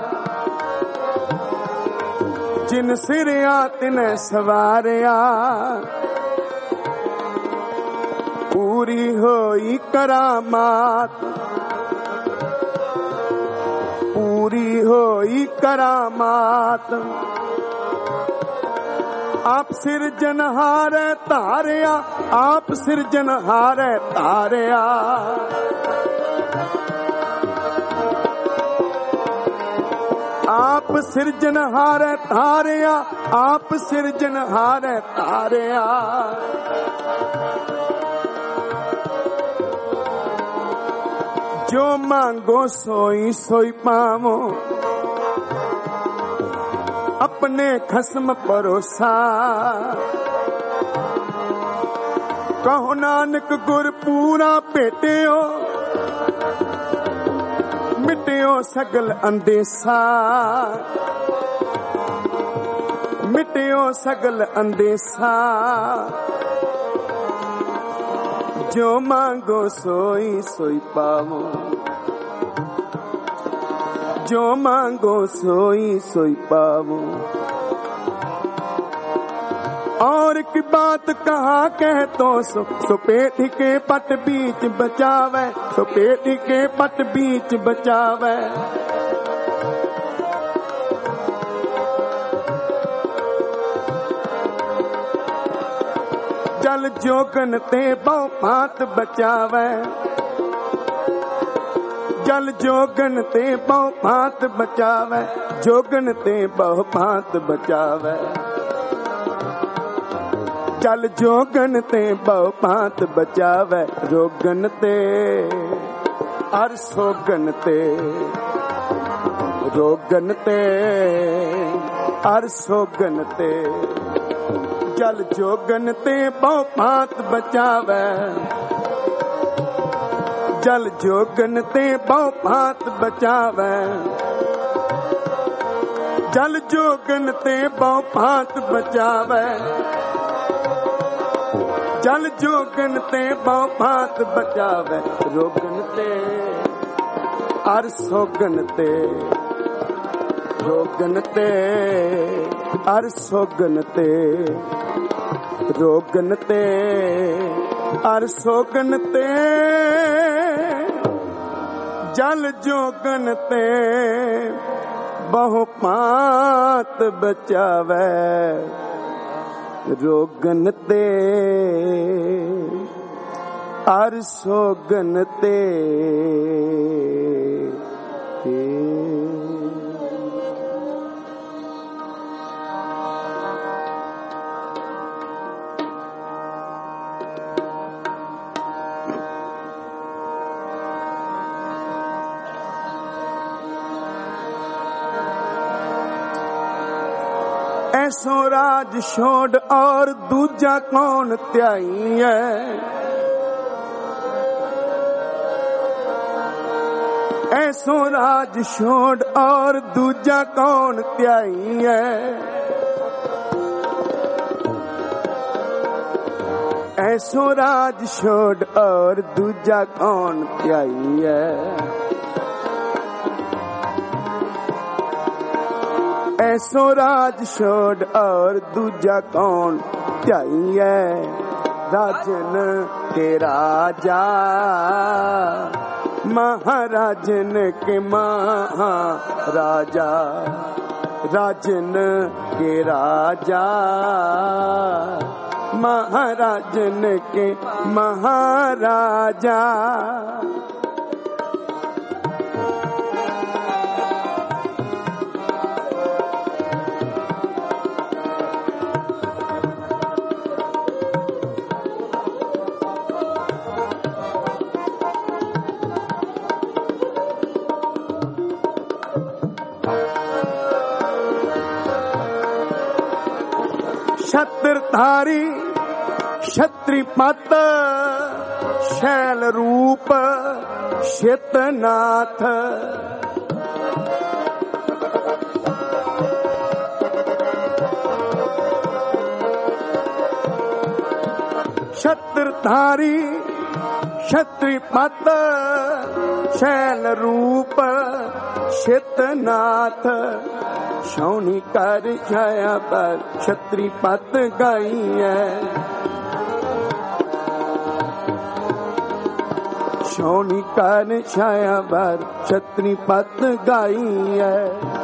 जिन सिरिया तिने सवारिया। पूरी होई करामात, पूरी होई करामात। आप सिरजनहार तारिया, आप सिरजनहार तारिया। आप सिरजनहार तारिया, आप सिरजनहार तारिया। जो मांगो सोई सोई पावो, अपने खस्म परोसा। कहो नानक गुर पूरा भेटियो, मिटियो सगल अंदेसा, मिटियो सगल अंदेसा। जो मांगो सोई सोई पावो, जो मांगो सोई सोई पावो। और की बात कहा कह तो सो, सो पेटी के पट बीच बचावे, सो पेटी के पट बीच बचावे। जल जोगन ते बहु भांत बचावे, जल जोगन ते बहु भांत बचावे, जोगन ते बहु भांत बचावे। जल जोगन ते बहु भांत बचावे, रोगन ते अर सोगन ते, रोगन ते अर सोगन ते। जल जोगन ते बहु भांत बचावे, जल जोगन ते बहु भांत बचावे। जल जोगन ते बहु भांत बचावे, जल जोगन ते बहु भांत बचावे। रोगन ते अर सोगन ते, रोगन ते अर सोगन ते, रोगन ते अर सोगन ते। जल जोगन ते बहु भांत बचावे, रोगन ते अर सोगन ते। ऐसो राज छोड़ और दूजा कौन त्याई है, ऐसो राज छोड़ और दूजा कौन त्याई है। ऐसो राज छोड़ और दूजा कौन त्याई है। ऐसो राज छोड़ और दूजा कौन त्याई है। राजन के राजा महाराजन के महाराजा, राजन के राजा महाराजन के महाराजा। छत्रधारी क्षत्रिपत शैल रूप श्वेतनाथ, छत्रधारी क्षत्रिपत शैल रूप श्वेतनाथ। शौनी कर छाया पर क्षत्रिपत गई है, शौनी कर छाया पर क्षत्रिपत गई है।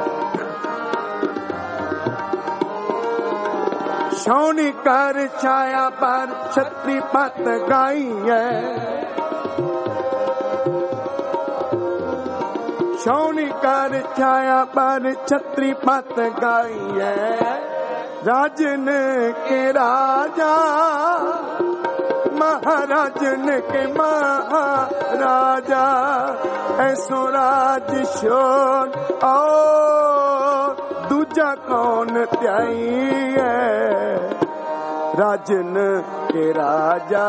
शौनी कर छाया पर क्षत्रिपत गई है, शौनी कर छाया पर छत्रीपत गाई है। राजन के राजा महाराजन के महाराजा, ऐसो राज शोर और दूजा कौन त्याई है। राजन के राजा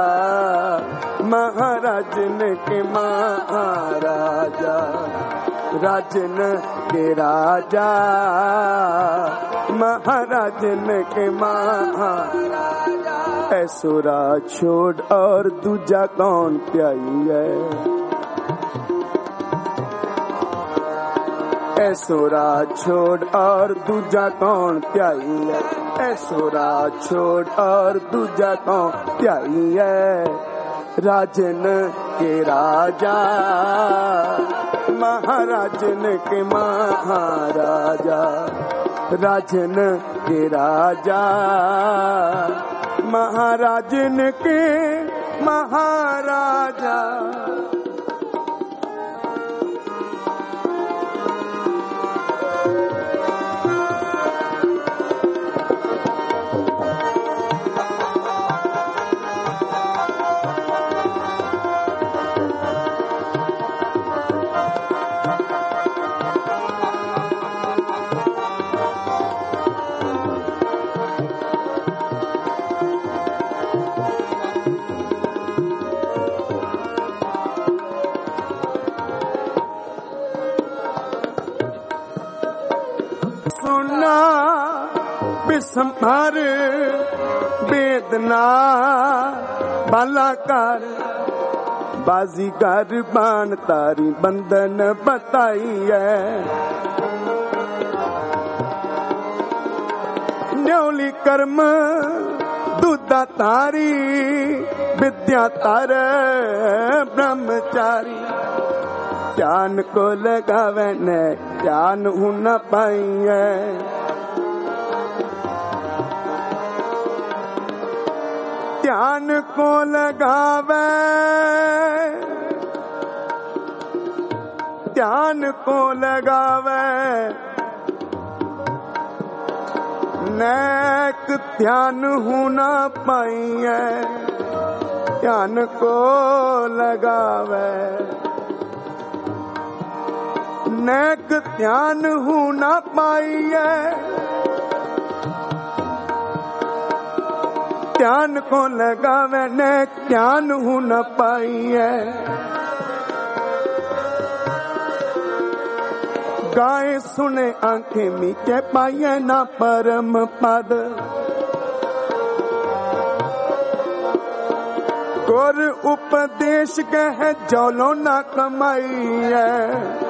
महाराजन के महाराजा, राजन के राजा महाराजन के महाराजा। ऐसो राज छोड़ और दूजा कौन प्याई है। ऐसो राज छोड़ और दूजा कौन प्याई है। ऐसो राज छोड़ और दूजा कौन प्याई है। राजन के राजा महाराजन के महाराजा। राजन के राजा महाराजन के महाराजा। संभार वेदना बालाकार बाजीगर बाण तारी बंधन बताई है। न्योली कर्म दूधा तारी विद्या तार ब्रह्मचारी। ध्यान को लगावे ने ध्यान हूं न पाई है। ध्यान को लगावे ध्यान को लगावे नेक ध्यान होना पाई है। ध्यान को लगावे नेक ध्यान होना पाई है। ध्यान को लगावे ने ज्ञान हूं न पाई है। गाए सुने आंखें मीचे पाए ना परम पद। गुर उपदेश कह जौलो ना कमाई है।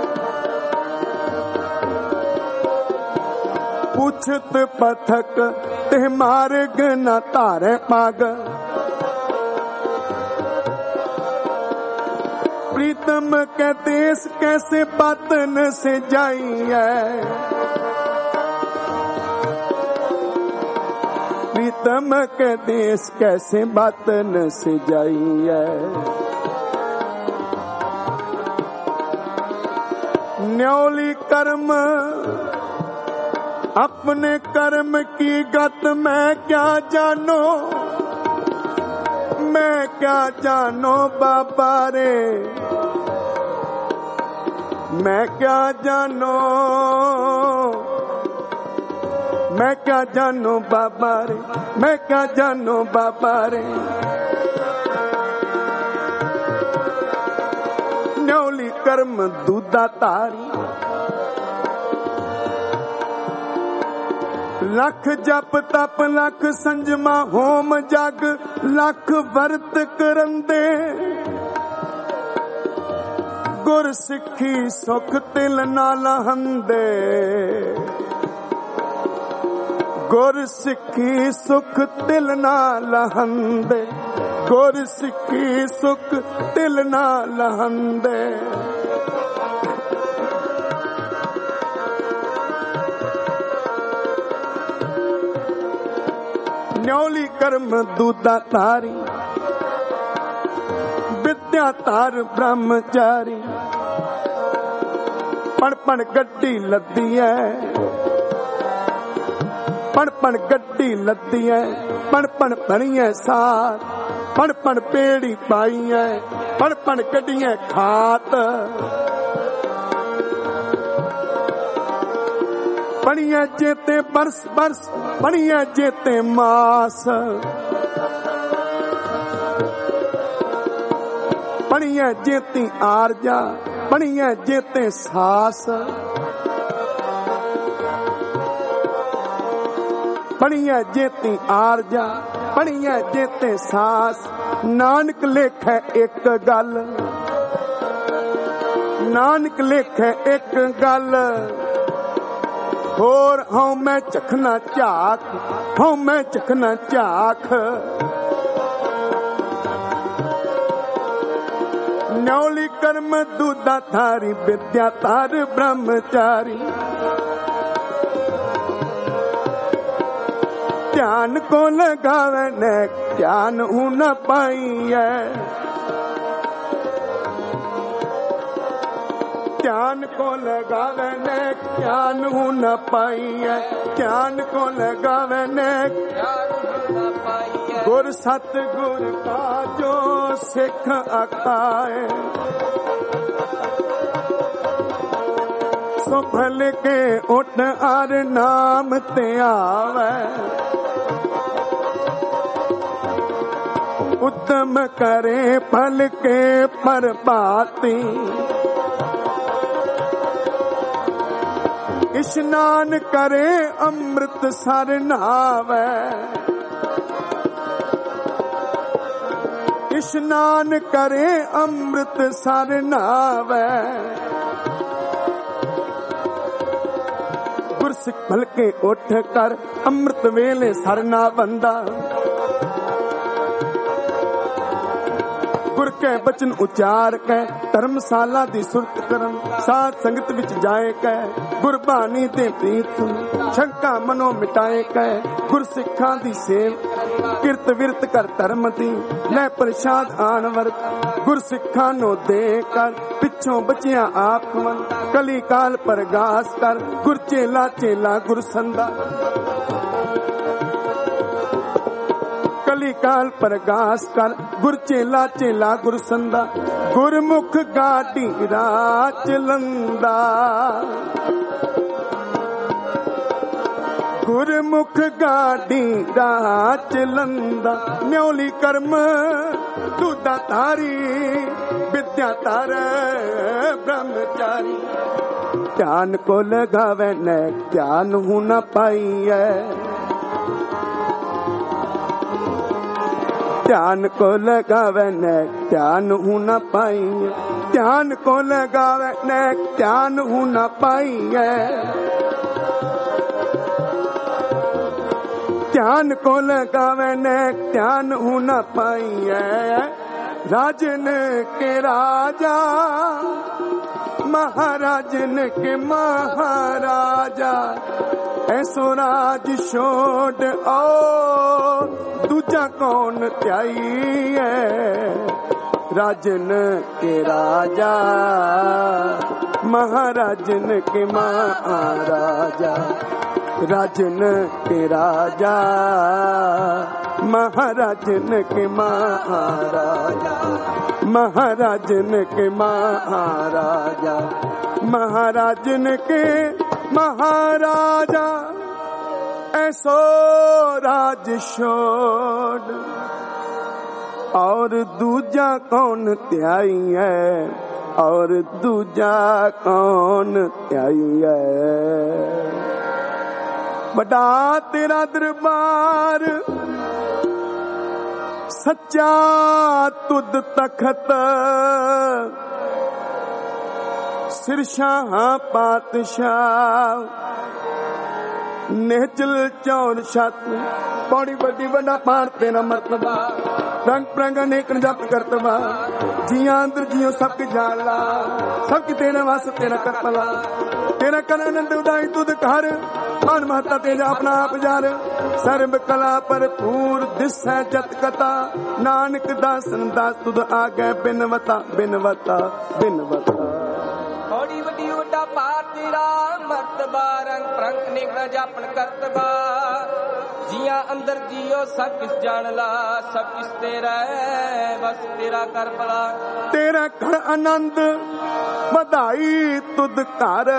पूछत पथक ते मार्ग न तारे पाग। प्रीतम के देश कैसे बातन से जाई है। प्रीतम के देश कैसे बातन से जाई है। न्योली कर्म अपने कर्म की गत मैं क्या जानो। मैं क्या जानो बाबा रे। मैं क्या जानो मैं क्या जानो बाबा रे। मैं क्या जानो बाबा रे। न्योली कर्म दूधा तारी लख जप तप लख संजमा होम जग लख वर्त करंदे। गुर सिੱਖੀ सुख तिल ना लहंदे। गुर सिੱਖੀ सुख तिल ना लहंदे। गुर सिੱਖੀ सुख तिल ना लहंदे। न्योली कर्म दूधा तारी विद्या तार ब्रह्मचारी। पण पण गड्डी लद्दी है। पण पण गड्डी लद्दी है। पण पण भरी है साथ। पण पण पेड़ी पाई है। पण पण गड्डियां खात। पढ़िया जेते बरस बरस पढ़िया जेते मास। पढ़िया जेती आरजा पढ़िया जेते सास। पढ़िया जेती आरजा ਪੜੀਐ ਜੇਤੇ ਸਾਸ। ਨਾਨਕ ਲੇਖੈ ਇੱਕ ਗੱਲ, ਨਾਨਕ ਲੇਖੈ ਇੱਕ ਗੱਲ, ਹੋਰ ਹਉ ਮੈਂ ਚਖਣਾ ਝਾਕ, ਹਉ ਮੈਂ ਚਖਣਾ ਝਾਕ। ਨਿਉਲੀ ਕਰਮ ਦੂਦਾ ਧਾਰੀ, ਵਿਦਿਆ ਧਾਰ ਬ੍ਰਹਮਚਾਰੀ। ਧਿਆਨ ਕੋ ਲਗਾਵੇ ਨੈਕ, ਧਿਆਨ ਹੂ ਨ ਪਾਈਐ। ਧਿਆਨ ਕੋ ਲਗਾਵੇ ਨੈਕ, ਧਿਆਨ ਹੂ ਨ ਪਾਈਐ। ਧਿਆਨ ਕੋ ਲਗਾਵੇ ਨੈਕ, ਧਿਆਨ ਹੂ ਨ ਪਾਈਐ। ਗੁਰ ਸਤ ਗੁਰ ਕਾ ਜੋ ਸਿੱਖ ਆਖਾਏ, ਸੋ ਭਲ ਕੇ ਉਠ ਅਰ ਨਾਮ ਤੇ ਆਵੈ। ਉਤਮ ਕਰੇ ਫਲ ਕੇ ਪ੍ਰਭਾਤੀ, ਇਸ਼ਨਾਨ ਕਰੇ ਅੰਮ੍ਰਿਤ ਸਰ ਨਾਵੈ। ਇਸ਼ਨਾਨ ਕਰੇ ਅੰਮ੍ਰਿਤ ਸਰ ਨਾਵੈ। ਗੁਰਸਿੱਖ ਭਲਕੇ ਉੱਠ ਕਰ, ਅੰਮ੍ਰਿਤ ਵੇਲੇ ਸਰ ਨਾ ਬੰਦਾ। ਗੁਰ ਕੈ ਬਚਨ ਉਚਾਰ ਕੈ, ਧਰਮਸ਼ਾਲਾ ਦੀ ਸੁਰਤ ਕਰਨ। ਸਾਧ ਸੰਗਤ ਵਿੱਚ ਜਾਏ ਕੈ, ਗੁਰਬਾਣੀ ਦੇ ਪ੍ਰੀਤ ਸੁਣ। ਸ਼ੰਕਾ ਮਨੋਂ ਮਿਟਾਏ ਕੈ, ਗੁਰ ਸਿੱਖਾਂ ਦੀ ਸੇਵ। ਕਿਰਤ ਵਿਰਤ ਕਰ ਧਰਮ ਦੀ, ਲੈ ਪ੍ਰਸ਼ਾਦ ਆਣ ਵਰਤ। ਗੁਰ ਸਿੱਖਾਂ ਨੂੰ ਦੇ ਕਰ, ਪਿੱਛੋਂ ਬਚਿਆ ਆਪ ਮਨ। ਕਲੀ ਕਾਲ ਪਰਗਾਸ ਕਰ, ਗੁਰ ਚੇਲਾ ਚੇਲਾ ਗੁਰ ਸੰਦਾ। ਕਲੀ ਕਾਲ ਪਰਗਾਸ ਕਰ, ਗੁਰ ਚੇਲਾ ਚੇਲਾ ਗੁਰ ਸੰਦਾ। ਗੁਰਮੁਖ ਗਾਡੀ ਰਾਹ ਚਲੰਦਾ, ਗੁਰਮੁਖ ਗਾਡੀ ਰਾਹ ਚਲੰਦਾ। ਨਿਉਲੀ ਕਰਮ ਦੂਦਾ ਧਾਰੀ, ਵਿਦਿਆ ਧਾਰ ਬ੍ਰਹਮਚਾਰੀ। ਧਿਆਨ ਕੋ ਲਗਾਵੇ ਨੈਕ, ਧਿਆਨ ਹੂ ਨ ਪਾਈਐ। ਧਿਆਨ ਕੋ ਲਗਾਵੇ ਨੈਕ, ਧਿਆਨ ਹੂ ਨ ਪਾਈਐ। ਧਿਆਨ ਕੋ ਲਗਾਵੇ ਨੈਕ, ਧਿਆਨ ਹੂ ਨ ਪਾਈਐ। ਧਿਆਨ ਕੋ ਲਗਾਵੇ ਨੈਕ, ਧਿਆਨ ਹੂ ਨ ਪਾਈਐ। ਰਾਜਨ के राजा, महाराजन के महाराजा। ऐसो राज छोड़ और दूजा कौन त्याई है। राजन के राजा, महाराजन के महाराजा। राजन के राजा, महाराजन के महाराजा। महाराजन के महाराजा, महाराजन के महाराजा। ऐसो राज छोड़ और दूजा कौन त्याई है। और दूजा कौन त्याई है। बड़ा तेरा दरबार, सच्चा तुद तखत। सिरशाह पातशाह, नेचल चौर छत। पौड़ी बड़ी बड़ा पार तेरा मरतबा। रंग प्रंग अनेक जप करतबा। जिया अंदर जियो सबके जाला। सबके तेरे वास्ते तेरा करतला। तेरा कर आनंद उदाई तुद घर। मान महता तेजा अपना आप जार। सर्व कला भरपूर दिसै जत कथा। नानक दासन दास तुद आगे बिनवता बिनवता बिनवता। बड़ी बड़ी उड़ा पार तेरा मर्तबा। रंग प्रंग निगल जापन करतबा। जिया अंदर जियो सब किस जान ला। सब किस तेरा है बस तेरा कर भला। तेरा घर आनंद बधाई तुद कर।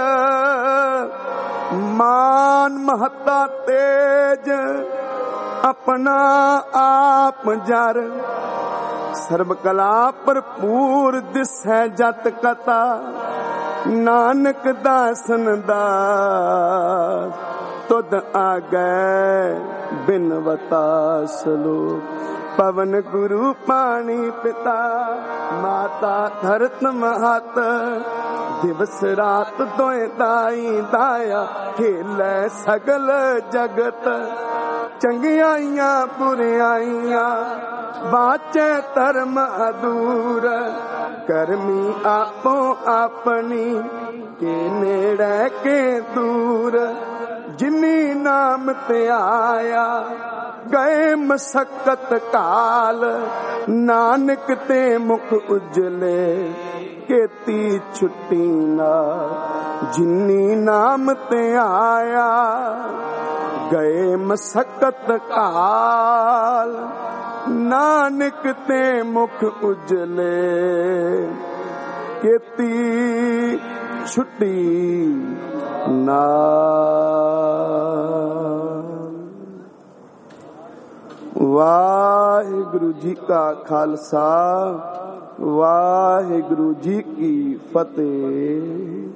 मान महता तेज अपना आप जार। सर्व कला भरपूर दिसै जत कथा। नानक दासन दास तुद आगे बिनवता श्लोक। पवन गुरु पानी पिता माता धरत महत, दिवस रात दोए दाई दाया खेलै सगल जगत। चंगियाइयां बुराइयां बाचे धर्म अधूर, करमी आपो अपनी के नेड़े के दूर। जिनी नाम ते आया गए मसक्कत काल, नानक ते मुख उजले केती छुट्टी ना। जिनी नाम ते आया गए मसक्कत काल, नानक ते मुख उजले केती छुट्टी ना। वाहिगुरु जी का खालसा, वाहिगुरु जी की फतेह।